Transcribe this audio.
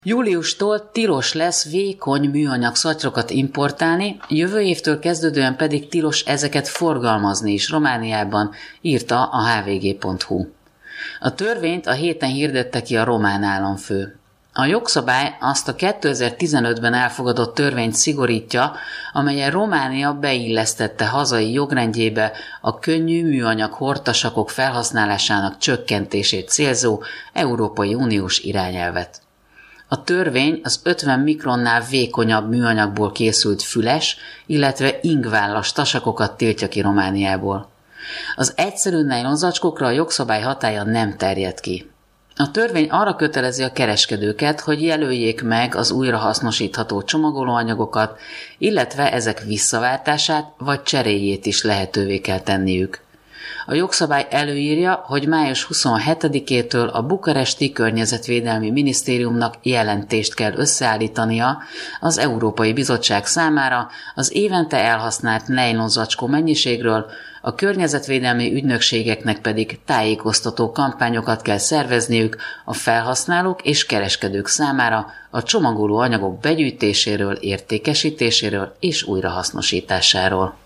Júliustól tilos lesz vékony műanyag szatyrokat importálni, jövő évtől kezdődően pedig tilos ezeket forgalmazni is Romániában, írta a hvg.hu. A törvényt a héten hirdette ki a román államfő. A jogszabály azt a 2015-ben elfogadott törvényt szigorítja, amelyen Románia beillesztette hazai jogrendjébe a könnyű műanyag hordtasakok felhasználásának csökkentését célzó Európai Uniós irányelvet. A törvény az 50 mikronnál vékonyabb műanyagból készült füles, illetve ingvállas tasakokat tiltja ki Romániából. Az egyszerű nejlonzacskókra a jogszabály hatálya nem terjed ki. A törvény arra kötelezi a kereskedőket, hogy jelöljék meg az újrahasznosítható csomagolóanyagokat, illetve ezek visszaváltását vagy cseréjét is lehetővé kell tenniük. A jogszabály előírja, hogy május 27-től a bukaresti környezetvédelmi minisztériumnak jelentést kell összeállítania az Európai Bizottság számára az évente elhasznált nejlonzacskó mennyiségről, a környezetvédelmi ügynökségeknek pedig tájékoztató kampányokat kell szervezniük a felhasználók és kereskedők számára a csomagoló anyagok begyűjtéséről, értékesítéséről és újrahasznosításáról.